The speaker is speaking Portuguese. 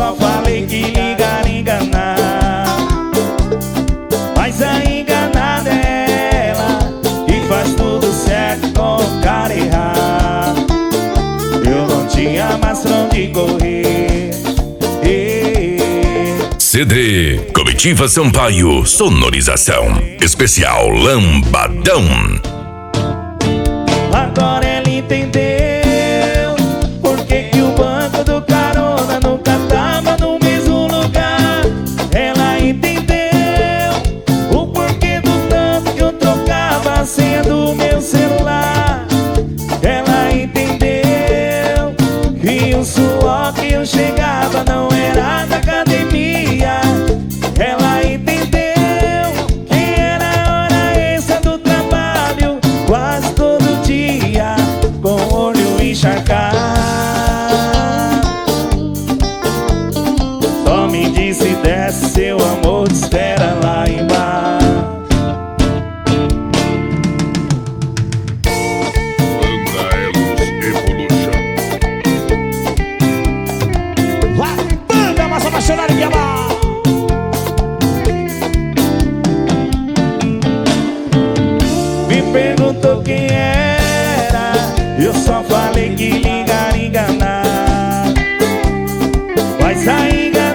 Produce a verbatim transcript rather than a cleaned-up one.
só falei que ligar, enganar, mas a enganada é ela, e faz tudo certo com o cara errado. Eu não tinha mais pra onde correr. C D Comitiva Sampaio, sonorização especial Lambadão. Agora ela entendeu por que que o banco do carona nunca tava no mesmo lugar. Ela entendeu o porquê do tanto que eu trocava a senha do meu celular. Ela entendeu que o suor que eu chegava não era da academia. Ela entendeu que era hora extra do trabalho, quase todo dia, com o olho encharcado. Só me disse desce, seu amor te espera lá embaixo. Banda mais apaixonada que amar. Me perguntou quem era, eu só falei que ligar, enganar, mas a enganar